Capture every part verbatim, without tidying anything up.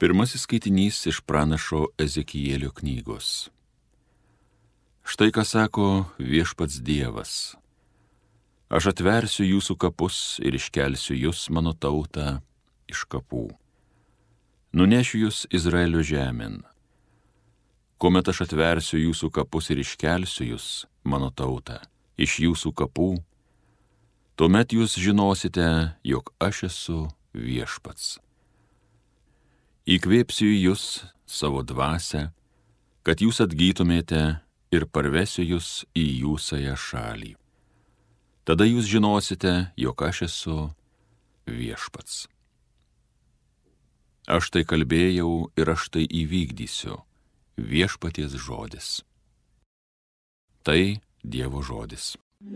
Pirmasis skaitinys iš pranašo Ezekielio knygos. Štai ką sako viešpats Dievas. Aš atversiu jūsų kapus ir iškelsiu jūs, mano tautą, iš kapų. Nunešiu jūs Izraelio žemėn. Kuomet aš atversiu jūsų kapus ir iškelsiu jūs, mano tautą, iš jūsų kapų, tuomet jūs žinosite, jog aš esu viešpats. Įkvėpsiu į jūs savo dvasią, kad jūs atgytumėte ir parvesiu jūs į jūsąją šalį. Tada jūs žinosite, jog aš esu viešpats. Aš tai kalbėjau ir aš tai įvykdysiu, viešpaties žodis. Tai Dievo žodis.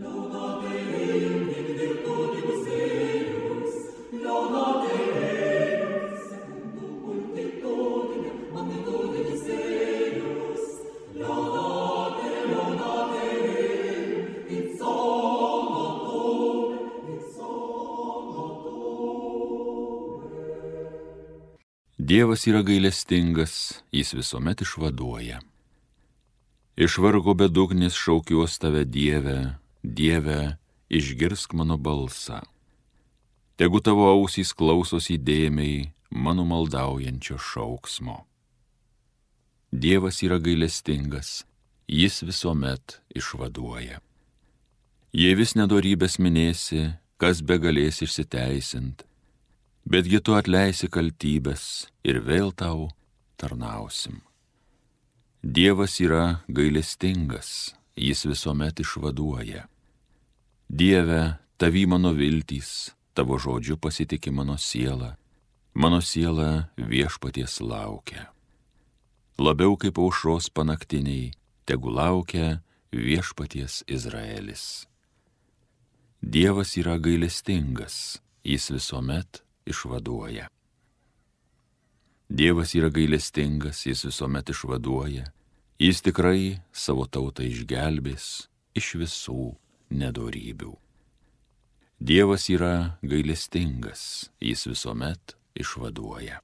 Dievas yra gailestingas, jis visuomet išvaduoja. Iš vargo bedugnis šaukiuos tave, Dieve, Dieve, išgirsk mano balsą. Tegu tavo ausys klausos įdėmiai mano maldaujančio šauksmo. Dievas yra gailestingas, jis visuomet išvaduoja. Jei vis nedorybės minėsi, kas begalės išsiteisint, betgi tu atleisi kaltybės ir vėl tau tarnausim. Dievas yra gailestingas, jis visuomet išvaduoja. Dieve, tavy mano viltys, tavo žodžiu pasitiki mano siela, mano siela viešpaties laukia. Labiau kaip aušros panaktiniai, tegu laukia viešpaties Izraelis. Dievas yra gailestingas, jis visuomet išvaduoja. Dievas yra gailestingas, jis visuomet išvaduoja, jis tikrai savo tautą išgelbės iš visų nedorybių. Dievas yra gailestingas, jis visuomet išvaduoja.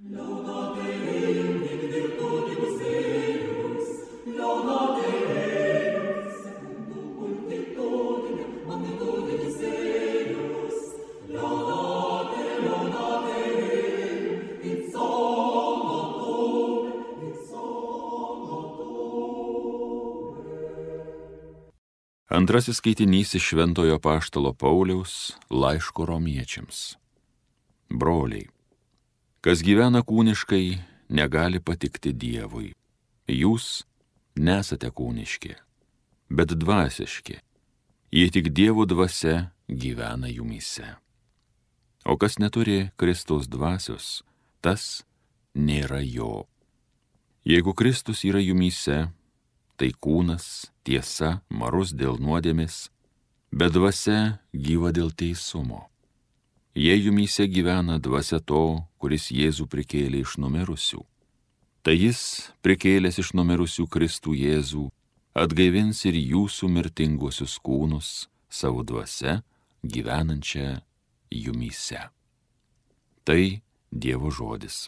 Antrasis skaitinys iš Šventojo apaštalo Pauliaus laiško romiečiams. Broliai, kas gyvena kūniškai, negali patikti Dievui. Jūs nesate kūniški, bet dvasiški, jei tik Dievo dvasia gyvena jumyse. O kas neturi Kristaus dvasios, tas nėra jo. Jeigu Kristus yra jumyse, tai kūnas, tiesa, marus dėl nuodėmės, bet dvasia gyva dėl teisumo. Jei jumyse gyvena dvasia to, kuris Jėzų prikėlė iš numirusių, tai jis, prikėlęs iš numirusių Kristų Jėzų, atgaivins ir jūsų mirtinguosius kūnus savo dvasia gyvenančią jumyse. Tai Dievo žodis.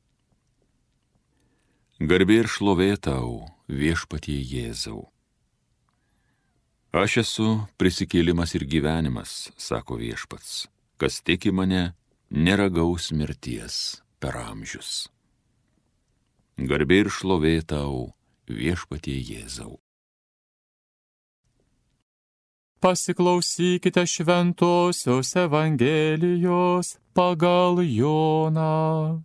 Garbė ir šlovė tau, viešpatie Jėzau. Aš esu prisikėlimas ir gyvenimas, sako viešpats. Kas tiki mane, neragaus mirties per amžius. Garbė ir šlovė tau, viešpatie Jėzau. Pasiklausykite šventosios Evangelijos pagal Joną.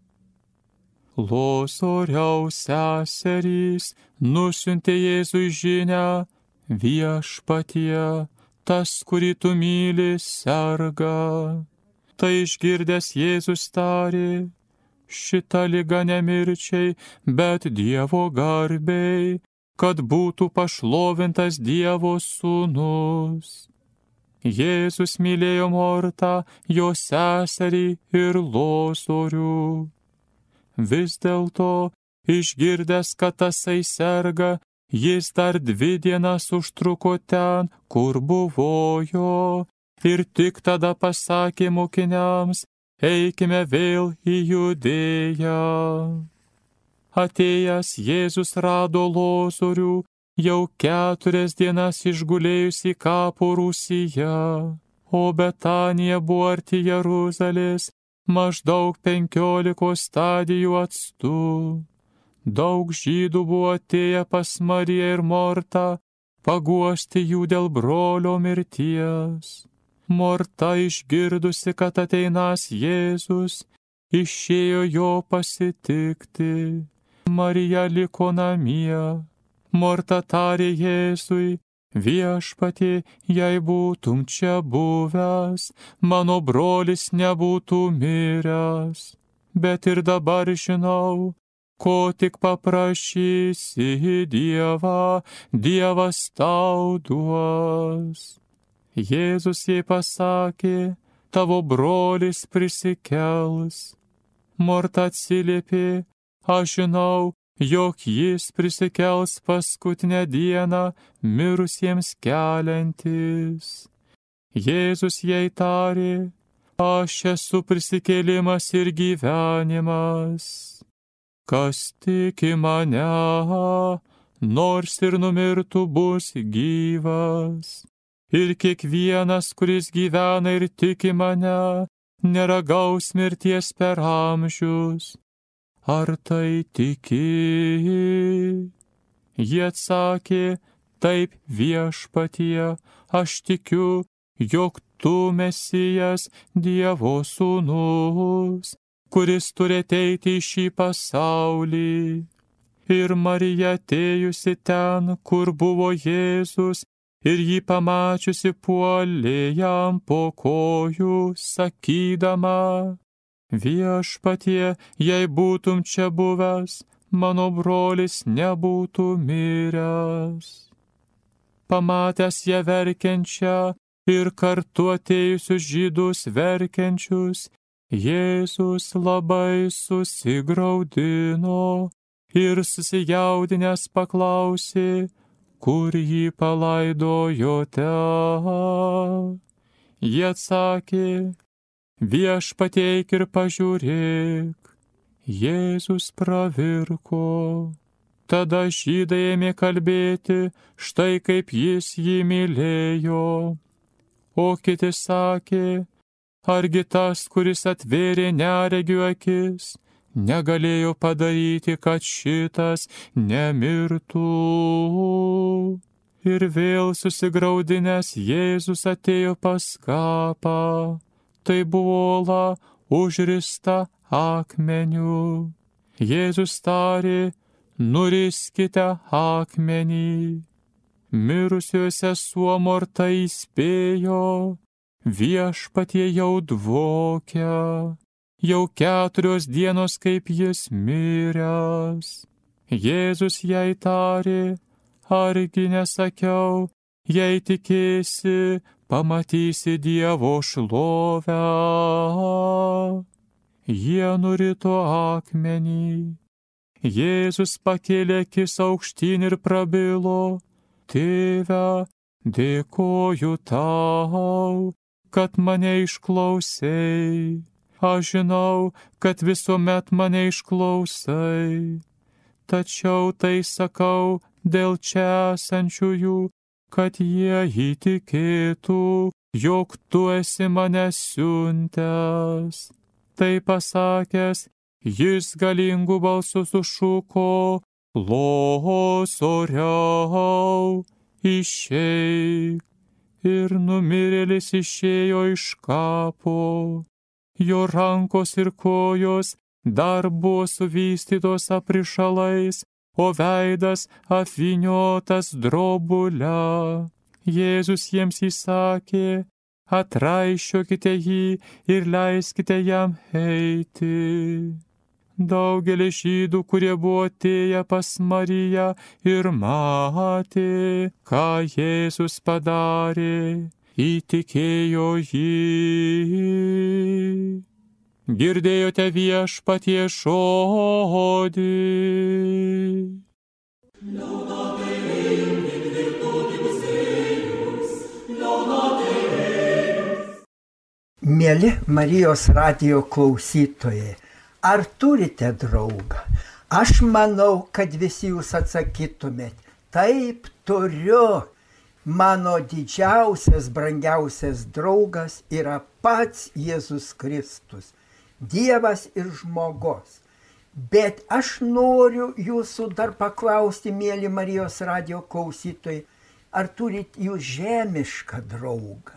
Lozoriaus seserys nusiuntė Jėzui žinią: viešpatie, tas, kurį tu myli, serga. Tai išgirdęs Jėzus tarė: šita liga ne mirčiai, bet Dievo garbei, kad būtų pašlovintas Dievo sūnus. Jėzus mylėjo Mortą, jo seserį ir Lozorių. Vis dėlto, išgirdęs, kad tasai serga, jis dar dvi dienas užtruko ten, kur buvojo, ir tik tada pasakė mokiniams: eikime vėl į Judėją. Atėjęs Jėzus rado Lozorių, jau keturias dienas išgulėjusi kapo rūsyje, o Betanija buvo arti Jeruzalės, maždaug penkiolikos stadijų atstu. Daug žydų buvo atėję pas Mariją ir Mortą, paguosti jų dėl brolio mirties. Morta išgirdusi, kad ateinas Jėzus, išėjo jo pasitikti. Marija liko namie. Morta tarė Jėzui: Viešpatie, jei būtum čia buvęs, mano brolis nebūtų miręs. Bet ir dabar žinau, ko tik paprašysi Dievą, Dievas tau duos. Jėzus jai pasakė: tavo brolis prisikels. Morta atsiliepė: aš žinau, jog jis prisikels paskutinę dieną mirusiems keliantis. Jėzus jai tarė: aš esu prisikėlimas ir gyvenimas. Kas tiki mane, nors ir numirtų, bus gyvas. Ir kiekvienas, kuris gyvena ir tiki mane, neragaus mirties per amžius. Ar tai tiki? Jie atsakė: taip, Viešpatie, aš tikiu, jog tu Mesijas, Dievo sūnus, kuris turi ateiti į šį pasaulį. Ir Marija atėjusi ten, kur buvo Jėzus, ir jį pamačiusi puolė jam po kojų, sakydama: Viešpatie, jei būtum čia buvęs, mano brolis nebūtų miręs. Pamatęs ją verkiančią ir kartu atėjusius žydus verkiančius, Jėzus labai susigraudino ir susijaudinęs paklausė: kur jį palaidojote? Jie atsakė: Viešpatie, eik ir pažiūrėk. Jėzus pravirko. Tada žydai ėmė kalbėti, štai kaip jis jį mylėjo. O kiti sakė: argi tas, kuris atvėrė neregių akis, negalėjo padaryti, kad šitas nemirtų? Ir vėl susigraudinęs Jėzus atėjo pas kapą. Tai buvo ola užrista akmeniu. Jėzus tarė: nuriskite akmenį. Mirusiojo sesuo Morta įspėjo: Viešpatie, jau dvokia, jau keturios dienos kaip jis miręs. Jėzus jai tarė: argi nesakiau, jei tikėsi, pamatysi Dievo šlovę. Jie nurito akmenį. Jėzus pakėlė akis aukštyn ir prabilo: Tėve, dėkoju tau, kad mane išklausei. Aš žinau, kad visuomet mane išklausai. Tačiau tai sakau dėl čia esančiųjų, kad jie įtikėtų, jog tu esi mane siuntęs. Tai pasakęs, jis galingų balsų sušuko: Lozoriau, išeik. Ir numirėlis išėjo iš kapo. Jo rankos ir kojos dar buvo suvystytos aprišalais, o veidas apvyniotas drobule. Jėzus jiems įsakė: atraišiokite jį ir leiskite jam eiti. Daugelis žydų, kurie buvo atėję pas Mariją ir matė, ką Jėzus padarė, įtikėjo jį. Girdėjote Viešpatie žodį. Mėly Marijos radijo klausytojai, ar turite draugą? Aš manau, kad visi jūs atsakytumėt, taip turiu. Mano didžiausias, brangiausias draugas yra pats Jėzus Kristus, Dievas ir žmogus. Bet aš noriu jūsų dar paklausti, mėly Marijos radijo klausytojai, ar turit jūs žemišką draugą?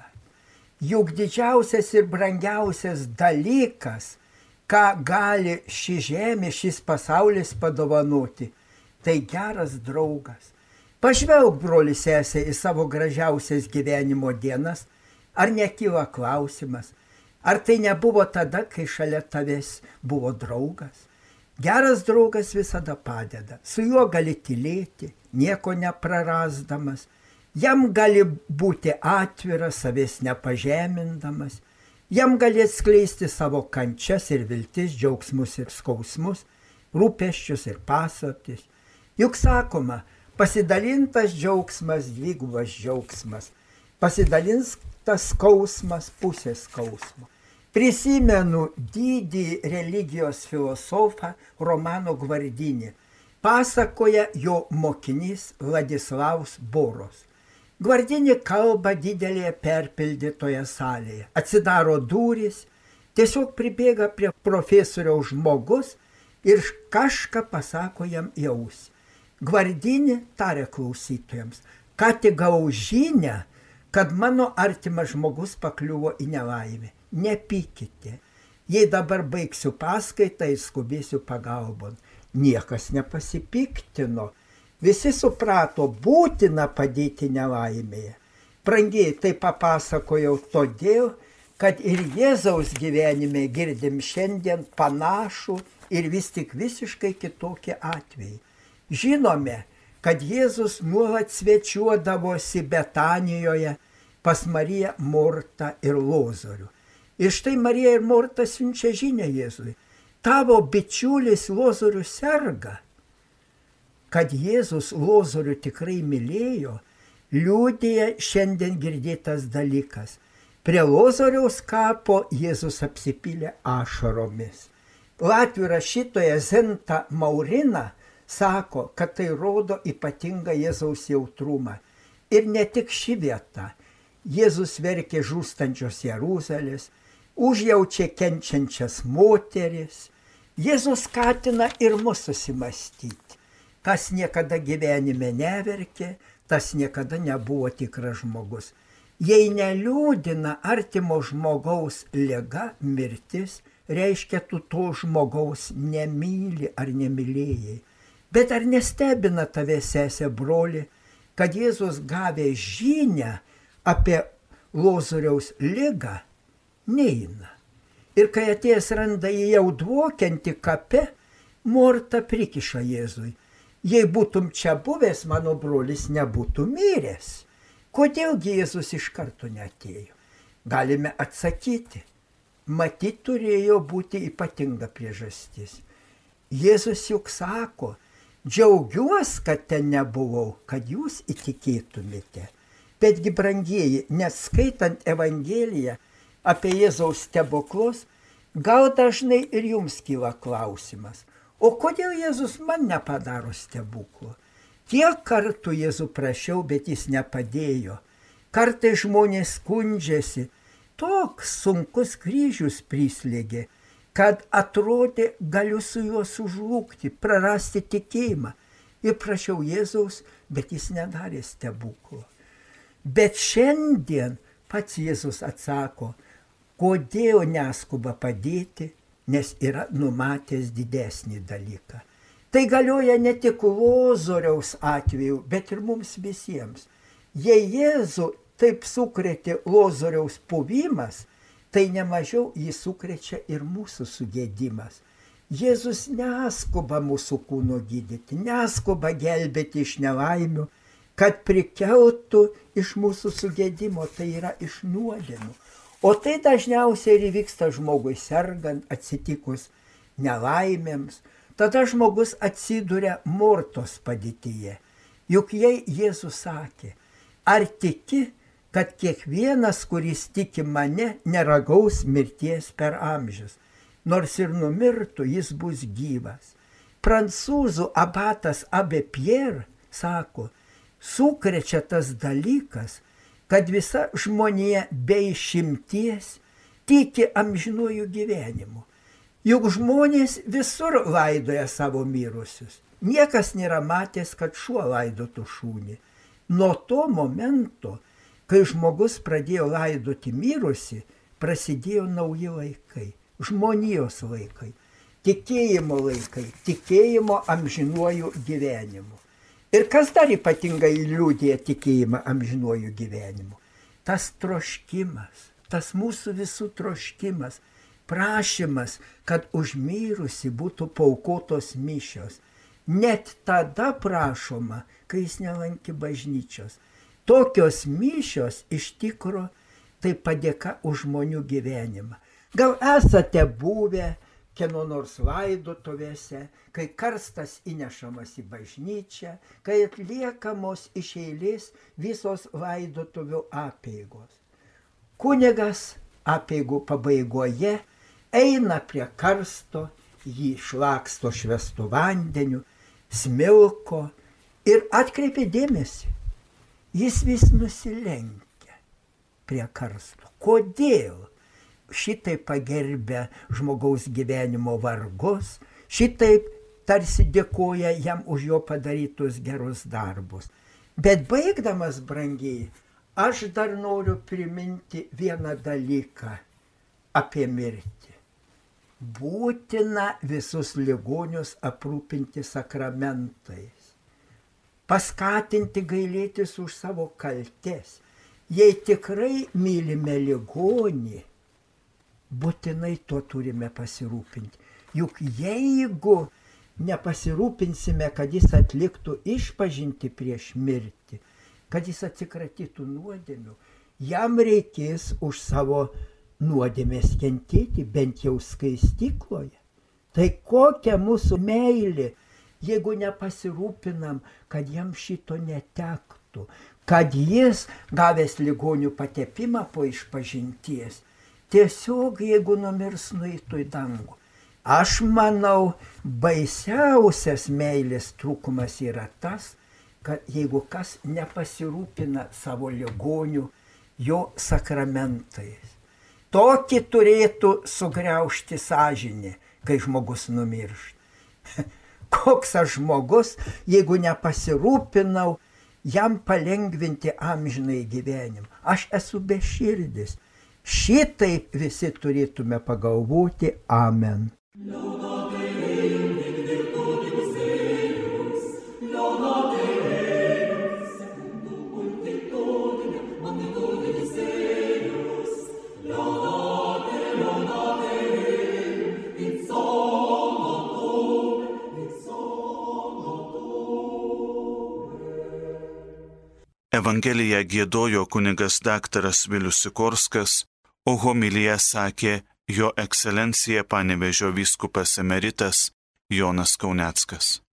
Juk didžiausias ir brangiausias dalykas, ką gali ši žemė, šis pasaulis padovanoti, tai geras draugas. Pažvelk, broli sesė, į savo gražiausias gyvenimo dienas, ar nekyla klausimas, ar tai nebuvo tada, kai šalia tavęs buvo draugas. Geras draugas visada padeda, su juo gali tylėti, nieko neprarasdamas. Jam gali būti atviras, savęs nepažemindamas, jam gali atskleisti savo kančias ir viltis, džiaugsmus ir skausmus, rūpesčius ir paslaptis. Juk sakoma, pasidalintas džiaugsmas, dvigubas džiaugsmas, pasidalintas skausmas, pusės skausmo. Prisimenu didį religijos filosofą Romano Gvardinį, pasakoja jo mokinys Vladislavas Boros. Gvardinį kalba didelėje perpildytoje salėje. Atsidaro durys, tiesiog pribėga prie profesoriaus žmogus ir kažką pasako jam į ausį. Gvardinį tarė klausytojams, ką tik gavau žinią, kad mano artimas žmogus pakliuvo į nelaimę. Nepykite, jei dabar baigsiu paskaitą ir skubėsiu pagalbon. Niekas nepasipiktino. Visi suprato, būtina padėti nelaimėje. Brangiai, tai papasakojau todėl, kad ir Jėzaus gyvenime girdim šiandien panašų ir vis tik visiškai kitokį atvejį. Žinome, kad Jėzus nuolat svečiuodavosi Betanijoje pas Mariją, Mortą ir Lozorių. Ir štai Marija ir Morta siunčia žinią Jėzui. Tavo bičiulis Lozorius serga. Kad Jėzus Lozorių tikrai mylėjo, liudija šiandien girdėtas dalykas. Prie Lozoriaus kapo Jėzus apsipylė ašaromis. Latvių rašytoja Zenta Maurina sako, kad tai rodo ypatingą Jėzaus jautrumą. Ir ne tik ši vieta. Jėzus verkė žūstančios Jeruzalės, užjaučia kenčiančias moteris. Jėzus skatina ir mus susimastyti. Kas niekada gyvenime neverkė, tas niekada nebuvo tikras žmogus. Jei neliūdina artimo žmogaus liga, mirtis, reiškia, tu to žmogaus nemyli ar nemylėjai. Bet ar nestebina tave, sesė, broli, kad Jėzus gavė žinią apie Lozoriaus ligą, neina. Ir kai atėjęs randa jį jau dvokiantį kape, Morta prikiša Jėzui. Jei būtum čia buvęs, mano brolis nebūtų miręs. Kodėlgi Jėzus iš karto neatėjo? Galime atsakyti. Matyt, turėjo būti ypatinga priežastis. Jėzus juk sako, džiaugiuosi, kad ten nebuvau, kad jūs įtikėtumėte. Betgi, brangieji, neskaitant Evangeliją apie Jėzaus stebuklus, gal dažnai ir jums kyla klausimas. O kodėl Jėzus man nepadaro stebuklų? Kiek kartų Jėzų prašiau, bet jis nepadėjo. Kartai žmonės skundžiasi, toks sunkus kryžius prislėgė, kad atrodė galiu su juo sužlugti, prarasti tikėjimą. Ir prašiau Jėzaus, bet jis nedarė stebuklų. Bet šiandien pats Jėzus atsako, kodėl neskuba padėti, nes yra numatęs didesnį dalyką. Tai galioja ne tik Lozoriaus atveju, bet ir mums visiems. Jei Jėzų taip sukrėtė Lozoriaus puvimas, tai nemažiau jį sukrečia ir mūsų sugėdimas. Jėzus neskuba mūsų kūno gydyti, neskuba gelbėti iš nelaimių, kad prikeltų iš mūsų sugėdimo, tai yra iš nuodėmių. O tai dažniausiai ir įvyksta žmogui sergant, atsitikus nelaimėms. Tada žmogus atsiduria Mortos padėtyje. Juk jei Jėzus sakė, ar tiki, kad kiekvienas, kuris tiki mane, neragaus mirties per amžius. Nors ir numirtų, jis bus gyvas. Prancūzų abatas Abbé Pierre sako, sukrečia tas dalykas, kad visa žmonija be išimties tiki amžinuoju gyvenimu. Juk žmonės visur laidoja savo mirusius. Niekas nėra matęs, kad šuo laidotų šunį. Nuo to momento, kai žmogus pradėjo laidoti mirusi, prasidėjo nauji laikai, žmonijos laikai, tikėjimo laikai, tikėjimo amžinuoju gyvenimu. Ir kas dar ypatingai liudija tikėjimą amžinuoju gyvenimu? Tas troškimas, tas mūsų visų troškimas, prašymas, kad už mirusį būtų paaukotos mišios. Net tada prašoma, kai jis nelankė bažnyčios. Tokios mišios iš tikro tai padėka už žmonių gyvenimą. Gal esate buvę kieno nors laidotuvėse, kai karstas įnešamas į bažnyčią, kai atliekamos iš eilės visos laidotuvių apeigos. Kunigas apeigų pabaigoje eina prie karsto, jį šlaksto švęstu vandeniu, smilko ir atkreipia dėmesį. Jis vis nusilenkia prie karsto. Kodėl? Šitaip pagerbia žmogaus gyvenimo vargus, šitaip tarsi dėkoja jam už jo padarytus gerus darbus. Bet baigdamas, brangiai, aš dar noriu priminti vieną dalyką apie mirtį. Būtina visus ligonius aprūpinti sakramentais, paskatinti gailėtis už savo kaltes. Jei tikrai mylime ligonį, būtinai tuo turime pasirūpinti. Juk jeigu nepasirūpinsime, kad jis atliktų išpažintį prieš mirtį, kad jis atsikratytų nuodėmių, jam reikės už savo nuodėmės kentėti, bent jau skaistykloje. Tai kokia mūsų meilė, jeigu nepasirūpinam, kad jam šito netektų, kad jis, gavęs ligonių patepimą po išpažinties, tiesiog jeigu numirs, nueitų į dangų. Aš manau, baisiausias meilės trūkumas yra tas, kad jeigu kas nepasirūpina savo ligonių, jo sakramentais. Tokį turėtų sugriaužti sąžinė, kai žmogus numiršta. Koks aš žmogus, jeigu nepasirūpinau jam palengvinti amžinai gyvenimą. Aš esu beširdis. Šitaip visi turėtume pagalvoti. Amen. Evangeliją giedojo kunigas daktaras Vilius Sikorskas, o homiliją sakė jo ekscelencija Panevėžio vyskupas emeritas Jonas Kauneckas.